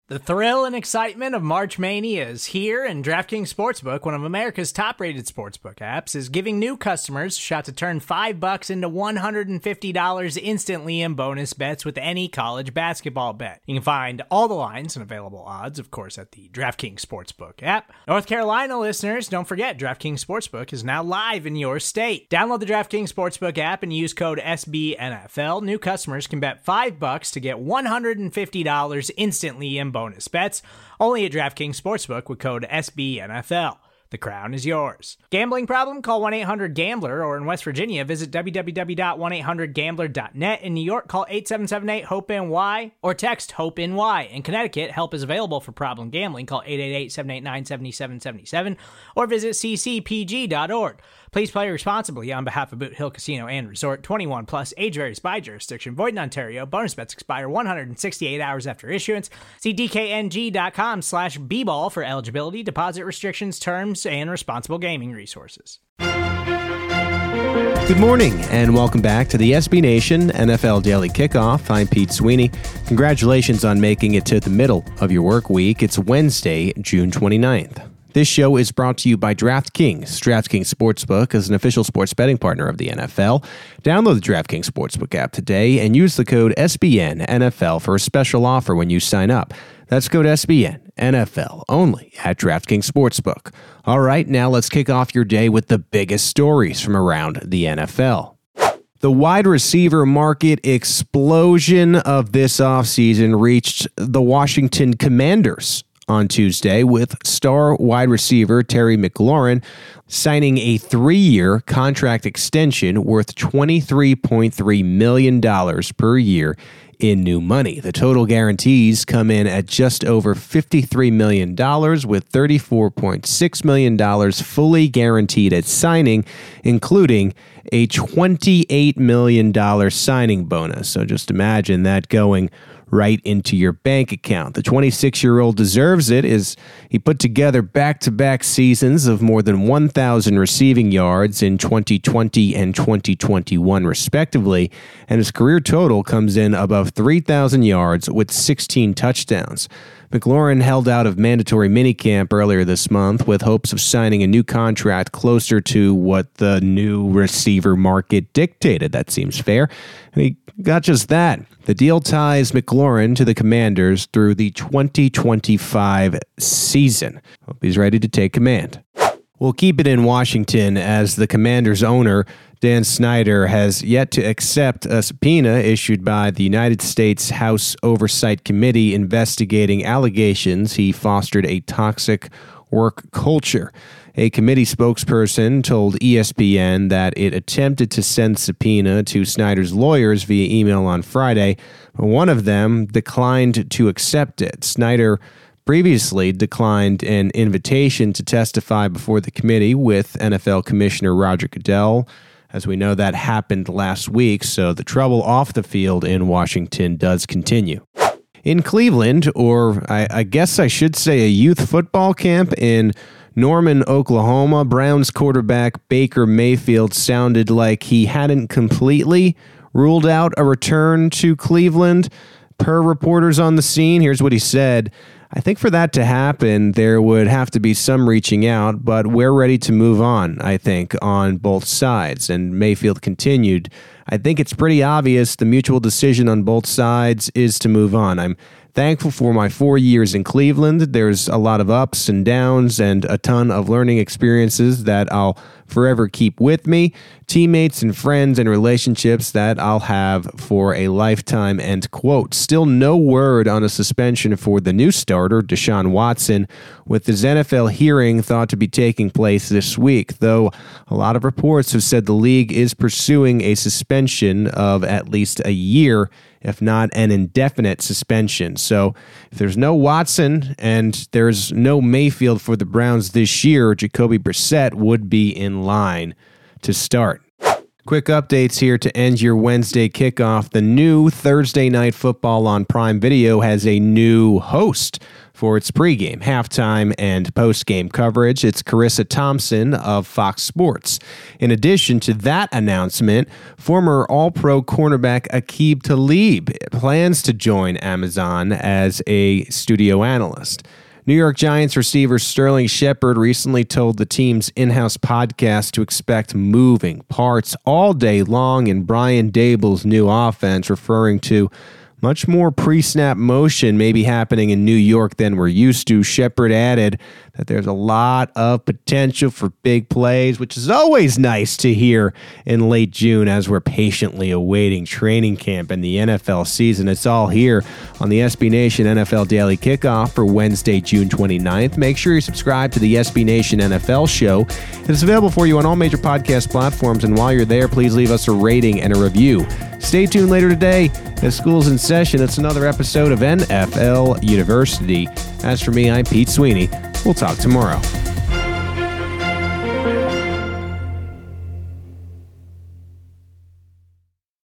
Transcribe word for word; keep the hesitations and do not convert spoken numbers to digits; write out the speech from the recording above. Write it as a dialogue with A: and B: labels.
A: The thrill and excitement of March Mania is here, and DraftKings Sportsbook, one of America's top-rated sportsbook apps, is giving new customers a shot to turn five bucks into one hundred fifty dollars instantly in bonus bets with any college basketball bet. You can find all the lines and available odds, of course, at the DraftKings Sportsbook app. North Carolina listeners, don't forget, DraftKings Sportsbook is now live in your state. Download the DraftKings Sportsbook app and use code S B N F L. New customers can bet five bucks to get one hundred fifty dollars instantly in bonus bets, only at DraftKings Sportsbook with code S B N F L. The crown is yours. Gambling problem? Call one eight hundred gambler, or in West Virginia, visit w w w dot one eight hundred gambler dot net. In New York, call eight seven seven eight hope N Y or text HOPE-NY. In Connecticut, help is available for problem gambling. Call eight eight eight, seven eight nine, seven seven seven seven or visit c c p g dot org. Please play responsibly on behalf of Boot Hill Casino and Resort. twenty-one plus, age varies by jurisdiction. Void in Ontario. Bonus bets expire one hundred sixty-eight hours after issuance. See d k n g dot com slash b ball for eligibility, deposit restrictions, terms, and responsible gaming resources.
B: Good morning, and welcome back to the S B Nation N F L Daily Kickoff. I'm Pete Sweeney. Congratulations on making it to the middle of your work week. It's Wednesday, June twenty-ninth. This show is brought to you by DraftKings. DraftKings Sportsbook is an official sports betting partner of the N F L. Download the DraftKings Sportsbook app today and use the code S B N N F L for a special offer when you sign up. That's code S B N N F L only at DraftKings Sportsbook. All right, now let's kick off your day with the biggest stories from around the N F L. The wide receiver market explosion of this offseason reached the Washington Commanders on Tuesday, with star wide receiver Terry McLaurin signing a three-year contract extension worth twenty-three point three million dollars per year in new money. The total guarantees come in at just over fifty-three million dollars, with thirty-four point six million dollars fully guaranteed at signing, including a twenty-eight million dollars signing bonus. So just imagine that going right into your bank account. The twenty-six-year-old deserves it, as he put together back-to-back seasons of more than one thousand receiving yards in twenty twenty and twenty twenty-one, respectively, and his career total comes in above three thousand yards with sixteen touchdowns. McLaurin held out of mandatory minicamp earlier this month with hopes of signing a new contract closer to what the new receiver market dictated. That seems fair. And he got just that. The deal ties McLaurin to the Commanders through the twenty twenty-five season. Hope he's ready to take command. We'll keep it in Washington, as the Commanders' owner, Dan Snyder, has yet to accept a subpoena issued by the United States House Oversight Committee investigating allegations he fostered a toxic work culture. A committee spokesperson told E S P N that it attempted to send subpoena to Snyder's lawyers via email on Friday, but one of them declined to accept it. Snyder previously declined an invitation to testify before the committee with N F L Commissioner Roger Goodell. As we know, that happened last week, so the trouble off the field in Washington does continue. In Cleveland, or I, I guess I should say a youth football camp in Norman, Oklahoma, Browns quarterback Baker Mayfield sounded like he hadn't completely ruled out a return to Cleveland. Per reporters on the scene, here's what he said. I think for that to happen, there would have to be some reaching out, but we're ready to move on, I think, on both sides. And Mayfield continued, I think it's pretty obvious the mutual decision on both sides is to move on. I'm thankful for my four years in Cleveland. There's a lot of ups and downs and a ton of learning experiences that I'll forever keep with me, teammates and friends and relationships that I'll have for a lifetime, end quote. Still no word on a suspension for the new starter, Deshaun Watson, with his N F L hearing thought to be taking place this week, though a lot of reports have said the league is pursuing a suspension of at least a year, if not an indefinite suspension. So if there's no Watson and there's no Mayfield for the Browns this year, Jacoby Brissett would be in line to start. Quick updates here to end your Wednesday kickoff. The new Thursday Night Football on Prime Video has a new host for its pregame, halftime, and postgame coverage. It's Carissa Thompson of Fox Sports. In addition to that announcement, former All-Pro cornerback Aqib Talib plans to join Amazon as a studio analyst. New York Giants receiver Sterling Shepard recently told the team's in-house podcast to expect moving parts all day long in Brian Daboll's new offense, referring to much more pre-snap motion may be happening in New York than we're used to. Shepard added that there's a lot of potential for big plays, which is always nice to hear in late June as we're patiently awaiting training camp and the N F L season. It's all here on the S B Nation N F L Daily Kickoff for Wednesday, June twenty-ninth. Make sure you subscribe to the S B Nation N F L show. It's available for you on all major podcast platforms, and while you're there, please leave us a rating and a review. Stay tuned later today as school's in session. It's another episode of N F L University. As for me, I'm Pete Sweeney. We'll talk tomorrow.